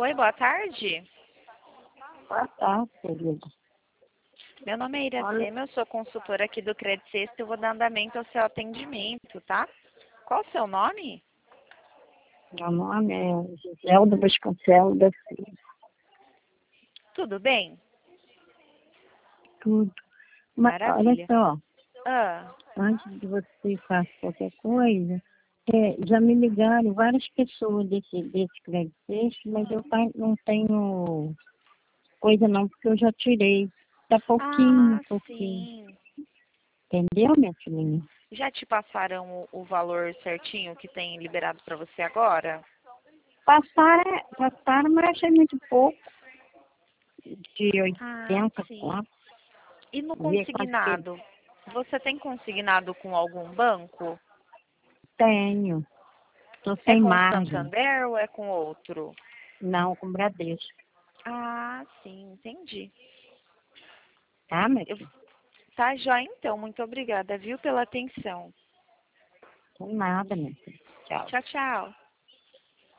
Oi, boa tarde. Boa tarde, querida. Meu nome é Iracema, eu sou consultora aqui do Credit Sexta e eu vou dar andamento ao seu atendimento, tá? Qual o seu nome? Meu nome é Giselda Vasconcelos da Silva. Tudo bem? Tudo. Mas, olha Maravilha. só, Ah, antes de você fazer qualquer coisa, já me ligaram várias pessoas desse Credit Sexta, mas eu não tenho coisa não, porque eu já tirei. Tá pouquinho, pouquinho. sim. Entendeu, minha filhinha? Já te passaram o valor certinho que tem liberado para você agora? Passaram, mas achei muito pouco. De Ah, 80 sim. conto. E no Vê quanto que consignado? Você tem consignado com algum banco? tenho. Tô É sem com o margem. Santander ou é com outro? Não, com Bradesco. Ah, sim, entendi. Tá, minha Eu, filha? tá, joia então. Muito obrigada, viu, pela atenção. Sem nada, minha filha. Tchau. Tchau, tchau.